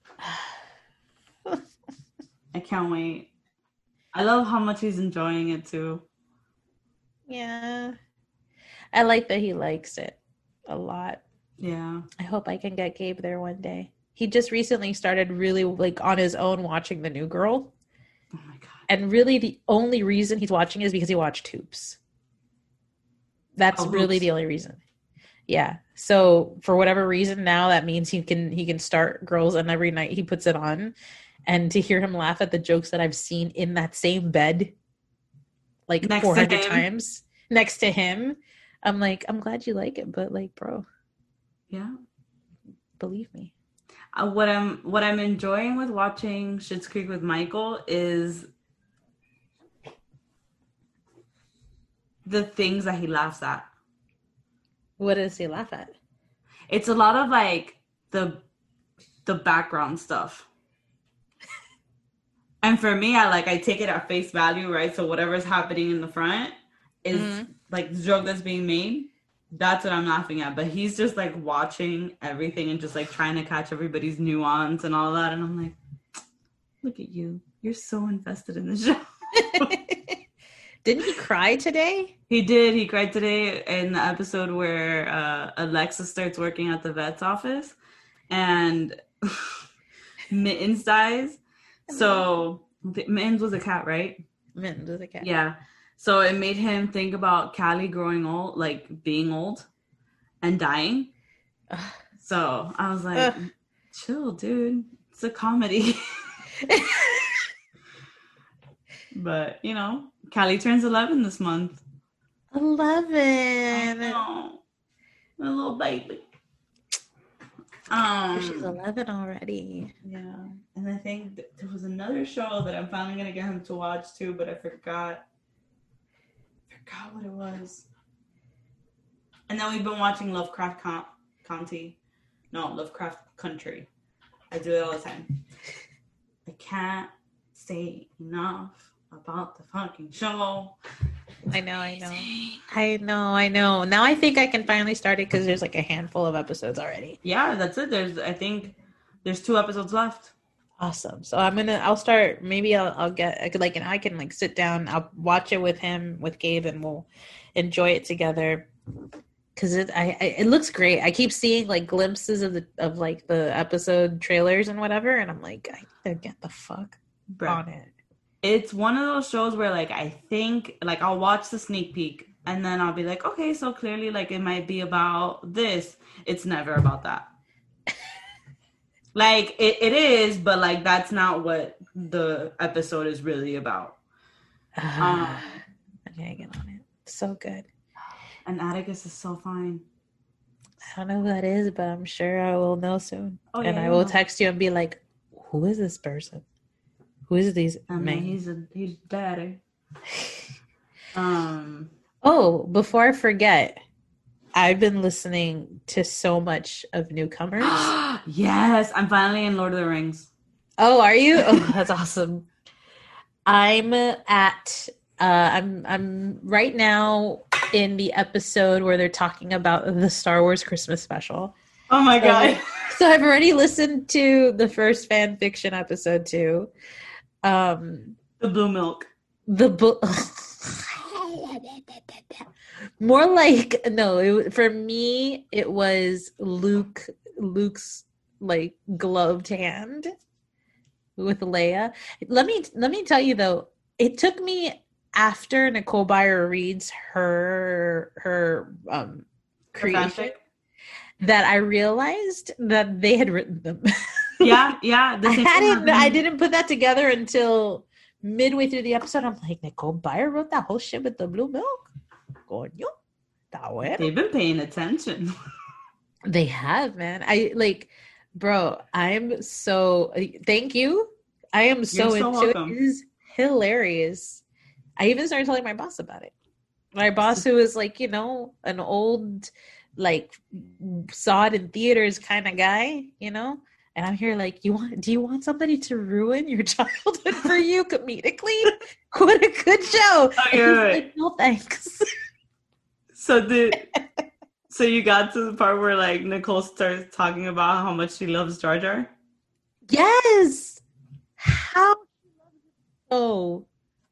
I can't wait. I love how much he's enjoying it too. Yeah. I like that he likes it a lot. Yeah. I hope I can get Gabe there one day. He just recently started really like on his own watching The New Girl. Oh my god. And really the only reason he's watching is because he watched Hoops. That's Oh, really Hoops. the only reason. Yeah. So for whatever reason now that means he can he can start Girls, and every night he puts it on. and to hear him laugh at the jokes that I've seen in that same bed like Next to four hundred him. times next to him, I'm like, I'm glad you like it, but like, bro, Yeah. believe me. Uh, what I'm what I'm enjoying with watching Schitt's Creek with Michael is the things that he laughs at. What does he laugh at? It's a lot of like the the background stuff. And for me, I like I take it at face value, right? So whatever's happening in the front is Mhm. like the joke that's being made. That's what I'm laughing at. But he's just like watching everything and just like trying to catch everybody's nuance and all that. And I'm like, look at you. You're so invested in the show. Didn't he cry today? He did. He cried today in the episode where uh, Alexa starts working at the vet's office and Mittens dies. So Mittens was a cat, right? Mittens was a cat. Yeah. So it made him think about Callie growing old, like being old and dying. Ugh. So I was like, Ugh. chill, dude. It's a comedy. But, you know, Callie turns eleven this month. I eleven. know. A little baby. Um, She's eleven already. Yeah. And I think th- there was another show that I'm finally going to get him to watch too, but I forgot. forgot what it was. And then we've been watching Lovecraft Con- County. No, Lovecraft Country. I do it all the time. I can't say enough about the fucking show. I know, I know. I know, I know. Now I think I can finally start it because there's like a handful of episodes already. Yeah, that's it. There's, I think, there's two episodes left. Awesome. So I'm gonna, I'll start. Maybe I'll, I'll get I could like, and I can like sit down. I'll watch it with him, with Gabe, and we'll enjoy it together. Cause it, I, I it looks great. I keep seeing like glimpses of the of like the episode trailers and whatever, and I'm like, I need to get the fuck Bruh. on it. It's one of those shows where like I think like I'll watch the sneak peek and then I'll be like, okay, so clearly like it might be about this. It's never about that. Like it, it is, but like that's not what the episode is really about. Um, Okay, get on it. So good. and Atticus is so fine. I don't know who that is, but I'm sure I will know soon. Oh, and yeah, I you'll will know. text you and be like, who is this person? Who is these I mean, men? he's a he's better. Um. Oh, before I forget, I've been listening to so much of Newcomers. Yes, I'm finally in Lord of the Rings. Oh, are you? Oh, that's awesome. I'm at uh I'm I'm right now in the episode where they're talking about the Star Wars Christmas special. Oh my So- god. So I've already listened to the first fan fiction episode too. Um The blue milk. the book more like no it, for me it was luke luke's like gloved hand with Leia. Let me let me tell you though, it took me after Nicole Byer reads her her um creation Fanfic. that I realized that they had written them. Yeah, yeah. The I same thing hadn't happened. I didn't put that together until midway through the episode. I'm like, Nicole Byer wrote that whole shit with the blue milk? Coño, está bueno. They've been paying attention. They have, man. I like, bro, I'm so, thank you. I am so You're so into welcome. it. It is hilarious. I even started telling my boss about it. My boss, who is like, you know, an old, like, saw it in theaters kind of guy, you know? And I'm here like, you want? Do you want somebody to ruin your childhood for you comedically? What a good show! And he's Okay. like, no thanks. So the so you got to the part where like Nicole starts talking about how much she loves Jar Jar. Yes. How so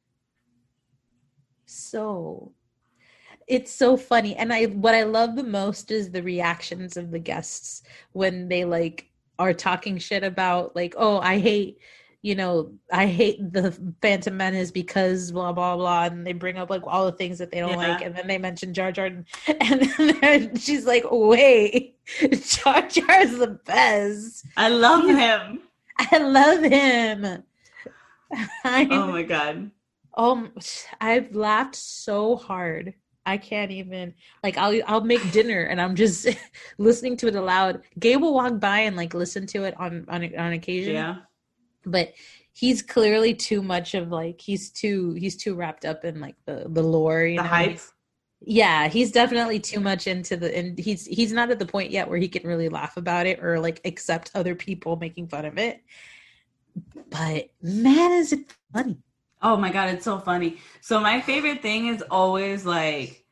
so it's so funny. And I what I love the most is the reactions of the guests when they like are talking shit about like, oh, I hate, you know, I hate the Phantom Menace because blah blah blah, and they bring up like all the things that they don't Yeah. like, and then they mention Jar Jar, and, and then she's like, wait, Jar Jar is the best. I love He's- him. I love him. I, Oh my god. oh, I've laughed so hard. I can't even like I'll I'll make dinner and I'm just listening to it aloud. Gabe will walk by and like listen to it on on on occasion. Yeah. But he's clearly too much of like he's too he's too wrapped up in like the the lore, you The know? hype. Yeah, he's definitely too much into the and he's he's not at the point yet where he can really laugh about it or like accept other people making fun of it. But man, is it funny. Oh my god, it's so funny. So my favorite thing is always like,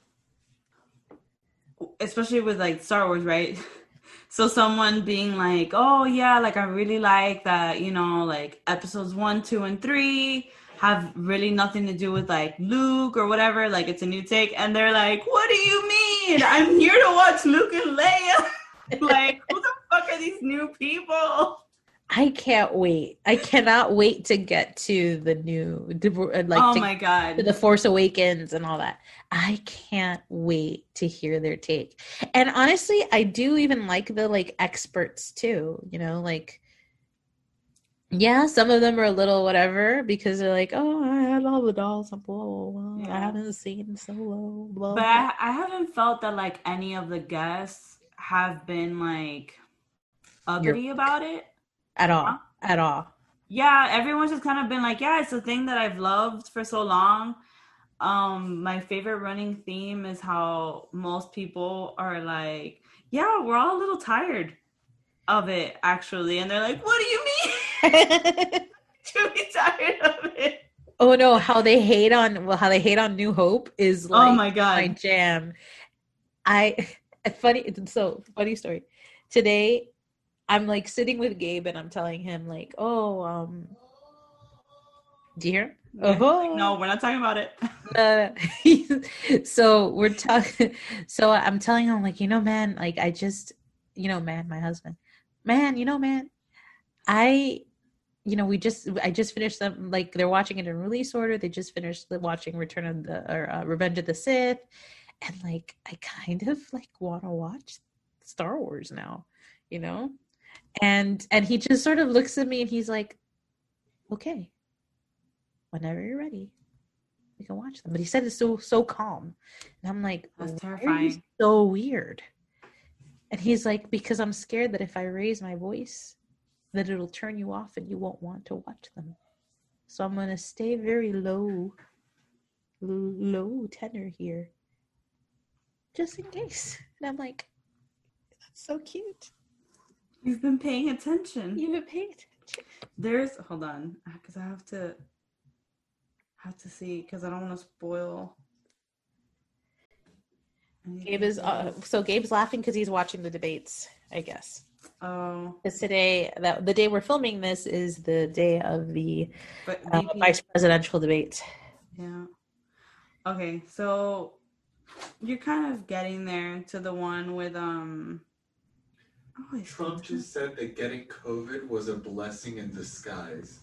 especially with like Star Wars, right? So someone being like, oh yeah, like I really like that, you know, like episodes one, two, and three have really nothing to do with like Luke or whatever, like it's a new take. And they're like, what do you mean? I'm here to watch Luke and Leia. Like, who the fuck are these new people? I can't wait. I cannot wait to get to the new, like, oh to, my god, to the Force Awakens and all that. I can't wait to hear their take. And honestly, I do even like the like experts too. You know, like, yeah, some of them are a little whatever because they're like, oh, I had all the dolls and blah blah blah. Yeah. I haven't seen Solo. Blah. But blah. I, I haven't felt that like any of the guests have been like uppity about it. At all. Huh? At all. Yeah, everyone's just kind of been like, yeah, it's a thing that I've loved for so long. Um, my favorite running theme is how most people are like, yeah, we're all a little tired of it, actually. And they're like, what do you mean? To be tired of it. Oh no, how they hate on well, how they hate on New Hope is like oh my god, my jam. I funny so funny story. Today I'm like sitting with Gabe and I'm telling him like, oh, um, do you hear him? Yeah. Oh, No, we're not talking about it. uh, so we're talking. So I'm telling him like, you know, man, like I just, you know, man, my husband, man, you know, man, I, you know, we just, I just finished them. Like they're watching it in release order. They just finished the, watching Return of the or uh, Revenge of the Sith, and like I kind of like want to watch Star Wars now, you know. And and he just sort of looks at me and he's like, okay, whenever you're ready, we can watch them. But he said it's so so calm. And I'm like, That's why are you terrifying. so weird. And he's like, because I'm scared that if I raise my voice, that it'll turn you off and you won't want to watch them. So I'm going to stay very low, low tenor here, just in case. And I'm like, that's so cute. You've been paying attention. You've been paying attention. There's hold on, because I have to have to see because I don't want to spoil. Gabe is uh, so Gabe's laughing because he's watching the debates, I guess. Oh, Because today, that the day we're filming this is the day of the but uh, maybe, vice presidential debate. yeah. Okay, so you're kind of getting there to the one with um. Oh, Trump just said that getting COVID was a blessing in disguise.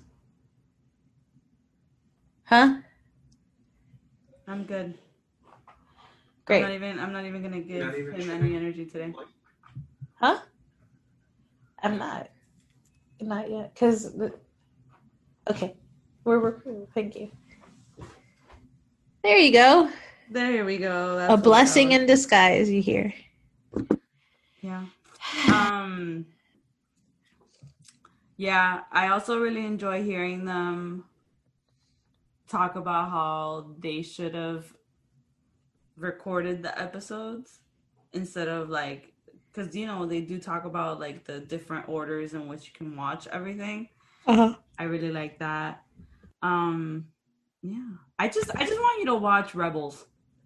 Huh? I'm good. Great. I'm not even. I'm not even gonna give Not even him sure. any energy today. Huh? I'm not. Not yet. Because, okay. We're recording. Thank you. There you go. There we go. That's A what blessing that was. in disguise, you hear. Yeah. Um. Yeah, I also really enjoy hearing them talk about how they should have recorded the episodes instead of like, because you know they do talk about like the different orders in which you can watch everything. Uh-huh. I really like that. Um, yeah, I just I just want you to watch Rebels.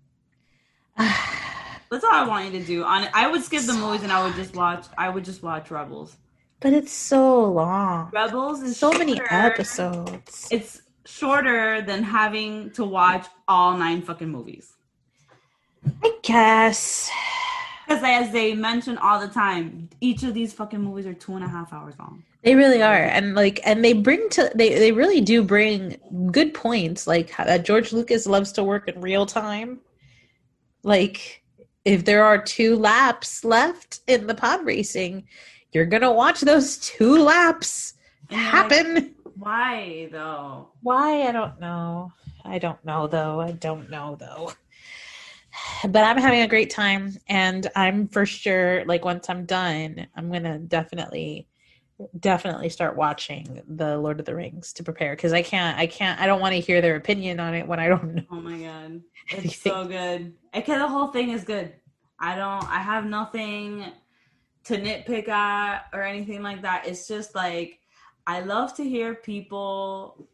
That's all I want you to do. On I would skip the movies and I would just watch. I would just watch Rebels. But it's so long. Rebels is So many shorter. episodes. It's shorter than having to watch all nine fucking movies. I guess. Because as they mention all the time, each of these fucking movies are two and a half hours long. They really are. And like and they bring to they, they really do bring good points, like how, that George Lucas loves to work in real time. Like if there are two laps left in the pod racing, you're gonna watch those two laps And you're happen. like, why though? Why? I don't know. I don't know though. I don't know though. But I'm having a great time, and I'm for sure, like, once I'm done, I'm gonna definitely definitely start watching the Lord of the Rings to prepare, because I can't I can't I don't want to hear their opinion on it when I don't know. Oh my god. It's so good. Okay, the whole thing is good. I don't I have nothing to nitpick at or anything like that. It's just like I love to hear people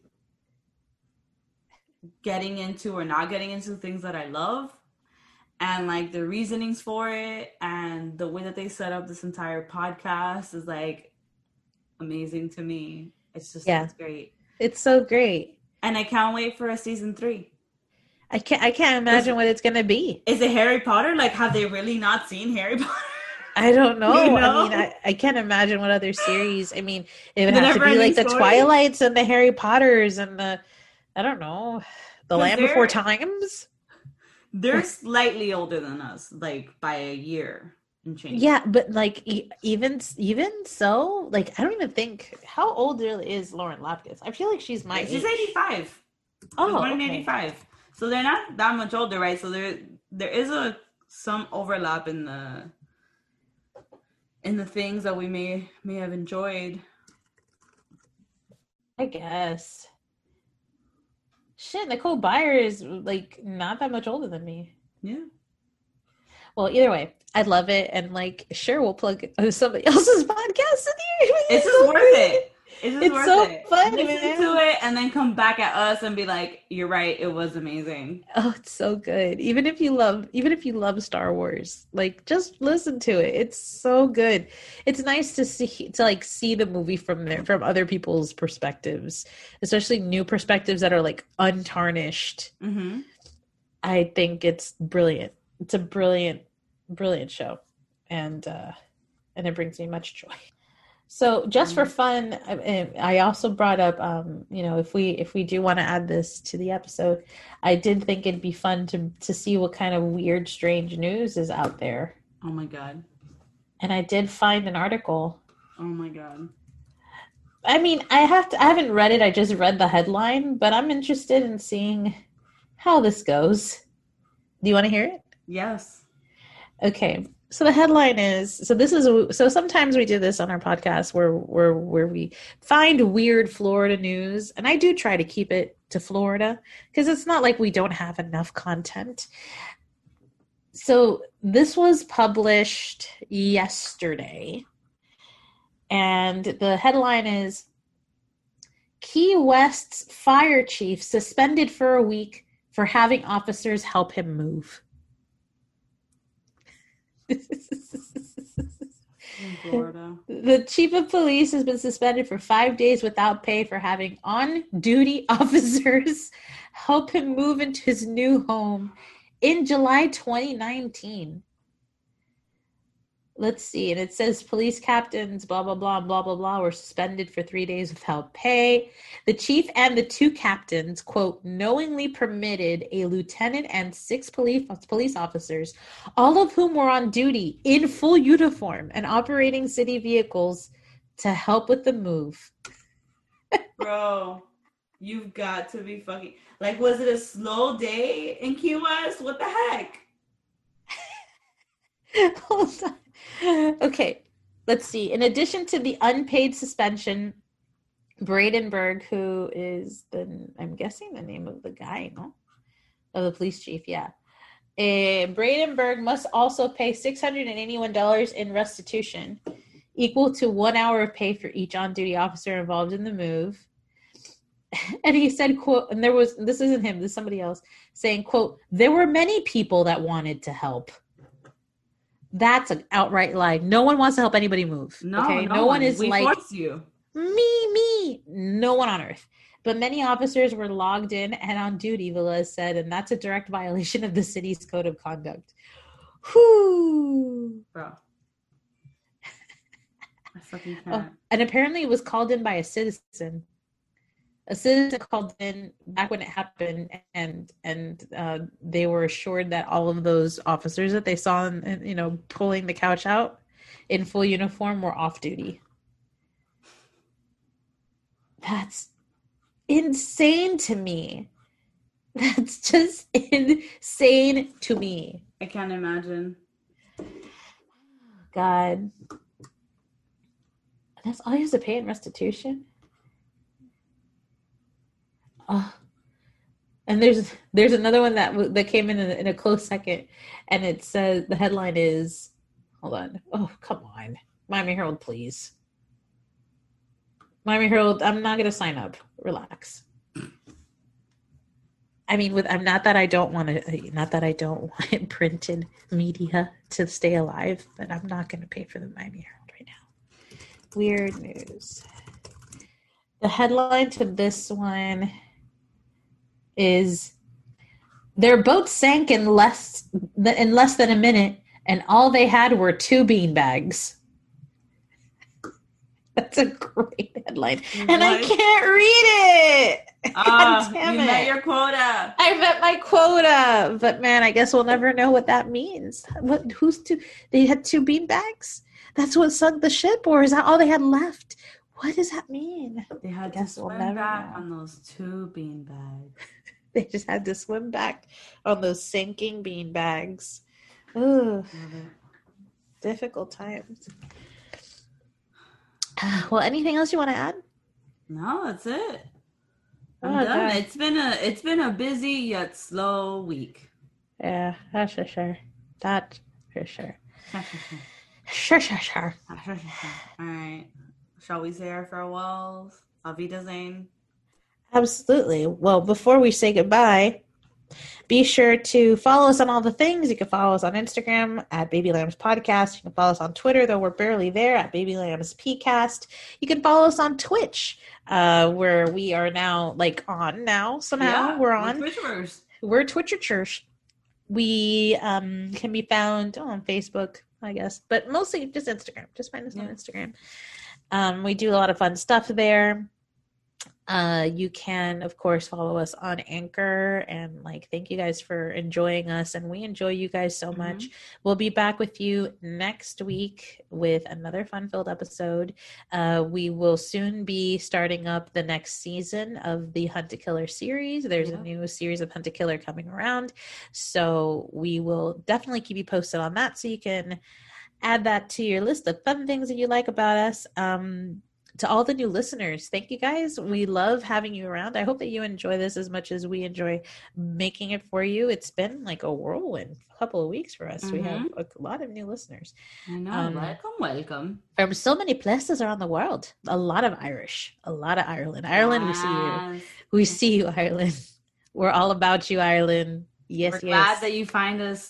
getting into or not getting into things that I love, and like the reasonings for it, and the way that they set up this entire podcast is like amazing to me. It's just Yeah. it's great. It's so great. And I can't wait for a season three. I can't I can't imagine what it's gonna be. Is it Harry Potter? Like, have they really not seen Harry Potter? I don't know. You know? I mean, I, I can't imagine what other series. I mean, it would The have to be Never-Ending like the Story? Twilights and the Harry Potters and the, I don't know, the 'Cause Land Before they're- Times. They're slightly older than us, like by a year and change. Yeah, but like e- even even so, like I don't even think how old really is Lauren Lapkus. I feel like she's my she's age. eighty-five. Oh, She's born in okay. eighty-five. So they're not that much older, right? So there there is a some overlap in the in the things that we may may have enjoyed. I guess. Shit, Nicole Byer is like not that much older than me. Yeah. Well, either way, I love it, and like, sure, we'll plug uh, somebody else's podcast in here. It's just so worth great. it. It's just It's worth so it. fun, Listen man. to it and then come back at us and be like, "You're right. It was amazing." Oh, it's so good. Even if you love, even if you love Star Wars, like just listen to it. It's so good. It's nice to see to like see the movie from there, from other people's perspectives, especially new perspectives that are like untarnished. Mm-hmm. I think it's brilliant. It's a brilliant, brilliant show, and uh, and it brings me much joy. So, just for fun, I, I also brought up, um, you know, if we if we do want to add this to the episode, I did think it'd be fun to to see what kind of weird, strange news is out there, Oh my god. and I did find an article. Oh my god. I mean, I have to. I haven't read it. I just read the headline, but I'm interested in seeing how this goes. Do you want to hear it? Yes. Okay, so the headline is, so this is, so sometimes we do this on our podcast where, where, where we find weird Florida news, and I do try to keep it to Florida because it's not like we don't have enough content. So this was published yesterday, and the headline is, Key West's fire chief suspended for a week for having officers help him move. In Florida. The chief of police has been suspended for five days without pay for having on-duty officers help him move into his new home in July twenty nineteen. Let's see. And it says police captains, blah, blah, blah, blah, blah, blah, were suspended for three days without pay. The chief and the two captains, quote, knowingly permitted a lieutenant and six police police officers, all of whom were on duty in full uniform and operating city vehicles, to help with the move. Bro, you've got to be fucking, like, was it a slow day in Key West? What the heck? Hold on. Okay, let's see. In addition to the unpaid suspension, Bradenberg, who is the, I'm guessing the name of the guy, no? Of the police chief, yeah. Uh, Bradenberg must also pay six hundred eighty-one dollars in restitution, equal to one hour of pay for each on-duty officer involved in the move. And he said, quote, and there was, this isn't him, this is somebody else, saying, quote, there were many people that wanted to help. That's an outright lie. No one wants to help anybody move. No, okay? no, no one is we like, force you. me, me. No one on earth. But many officers were logged in and on duty, Velez said, and that's a direct violation of the city's code of conduct. Whoo! Bro. I fucking Oh, can't. and apparently it was called in by a citizen. A citizen called in back when it happened, and and uh, they were assured that all of those officers that they saw, in, in, you know, pulling the couch out in full uniform were off duty. That's insane to me. That's just insane to me. I can't imagine. God. That's all he has to pay in restitution? Oh. And there's there's another one that that came in in a, in a close second, and it says the headline is, hold on, oh come on, Miami Herald, please, Miami Herald, I'm not gonna sign up. Relax. I mean, with I'm not that I don't want to, not that I don't want printed media to stay alive, but I'm not gonna pay for the Miami Herald right now. Weird news. The headline to this one is their boat sank in less in less than a minute, and all they had were two bean bags. That's a great headline, what? And I can't read it. Uh, you it. met your quota. I met my quota, but man, I guess we'll never know what that means. What? Who's two? They had two bean bags. That's what sunk the ship, or is that all they had left? What does that mean? They had I to swim we'll back know. on those two bean bags. They just had to swim back on those sinking bean bags. Ooh, difficult times. Uh, well, anything else you want to add? No, that's it. I'm Oh, done. God. It's been a it's been a busy yet slow week. Yeah, that's for sure. That for sure. Sure, sure, sure. All right. Shall we say our farewells? Auf Wiedersehen. Absolutely. Well, before we say goodbye, be sure to follow us on all the things. You can follow us on Instagram at Baby Lambs Podcast. You can follow us on Twitter, though we're barely there, at Baby Lambs Pcast. You can follow us on Twitch, uh, where we are now like on now somehow. Yeah, we're on. we're Twitchers. We're Twitchers. We um, can be found on Facebook, I guess, but mostly just Instagram. Just find us Yeah. on Instagram. Um, we do a lot of fun stuff there. Uh, you can, of course, follow us on Anchor, and like, thank you guys for enjoying us, and we enjoy you guys so much. Mm-hmm. We'll be back with you next week with another fun-filled episode. Uh, we will soon be starting up the next season of the Hunt a Killer series. There's Yeah. a new series of Hunt a Killer coming around, so we will definitely keep you posted on that, so you can add that to your list of fun things that you like about us. Um, to all the new listeners, thank you guys. We love having you around. I hope that you enjoy this as much as we enjoy making it for you. It's been like a whirlwind couple of weeks for us. Mm-hmm. We have a lot of new listeners. I know. Um, welcome, welcome. From so many places around the world. A lot of Irish, a lot of Ireland. Ireland, we see you. Yes. We see you, Ireland. We're all about you, Ireland. Yes, We're yes. glad that you find us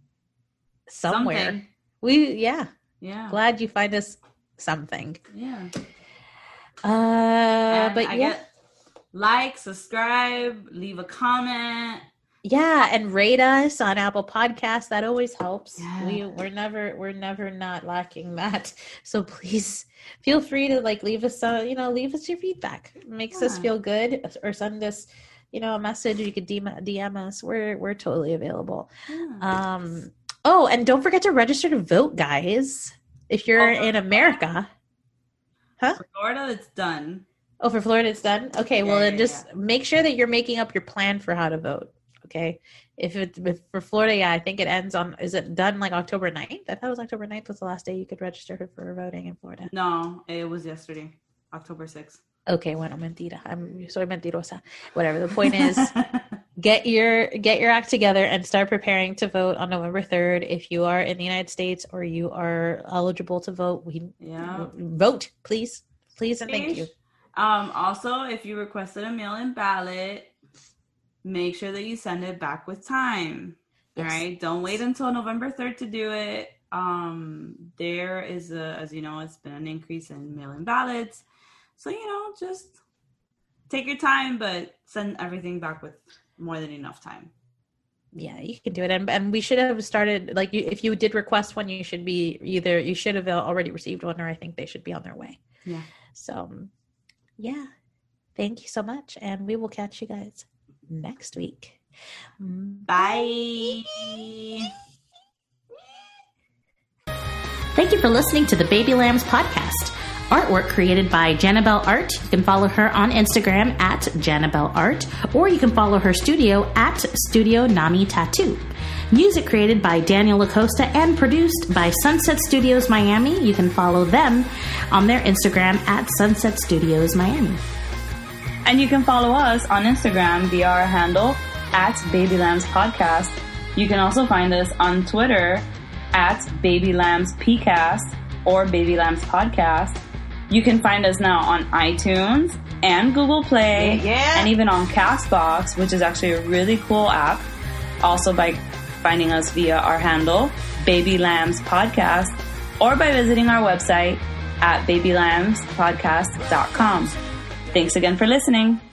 Somewhere. something. We, yeah. Yeah. Glad you find us something. Yeah. Uh, And but I yeah. get like, subscribe, leave a comment. Yeah, and rate us on Apple Podcasts. That always helps. Yeah. We we're never we're never not lacking that. So please feel free to like leave us uh, you know, leave us your feedback. It makes us Yeah. feel good, or send us, you know, a message. You could D M, D M us. We're we're totally available. Yeah. Um oh, and don't forget to register to vote, guys. If you're Oh, in America. Huh? For Florida, it's done. Oh, for Florida it's done? Okay, well Yeah, then yeah, just make sure that you're making up your plan for how to vote. Okay. If it's if for Florida, yeah, I think it ends on, is it done like October ninth? I thought it was October ninth was the last day you could register for, for voting in Florida. No, it was yesterday, October sixth. Okay, bueno, mentira. I'm soy mentirosa. Whatever. The point is, get your get your act together and start preparing to vote on November third. If you are in the United States or you are eligible to vote, we Yeah. vote, please. Please and thank you. Um, also, if you requested a mail-in ballot, make sure that you send it back with time. All Yes. right. Don't wait until November third to do it. Um, there is a, as you know, it's been an increase in mail-in ballots. So, you know, just take your time, but send everything back with more than enough time. Yeah, you can do it. And, and we should have started, like, you, if you did request one, you should be either, you should have already received one, or I think they should be on their way. Yeah. So, yeah, thank you so much. And we will catch you guys next week. Bye. Thank you for listening to the Baby Lambs podcast. Artwork created by Janabelle Art. You can follow her on Instagram at Janabelle Art, or you can follow her studio at Studio Nami Tattoo. Music created by Daniel Lacosta and produced by Sunset Studios Miami. You can follow them on their Instagram at Sunset Studios Miami. And you can follow us on Instagram via our handle at Baby Lambs Podcast. You can also find us on Twitter at Baby Lambs Pcast or Baby Lambs Podcast. You can find us now on iTunes and Google Play, Yeah, yeah. and even on Castbox, which is actually a really cool app. Also by finding us via our handle, Baby Lambs Podcast, or by visiting our website at baby lambs podcast dot com. Thanks again for listening.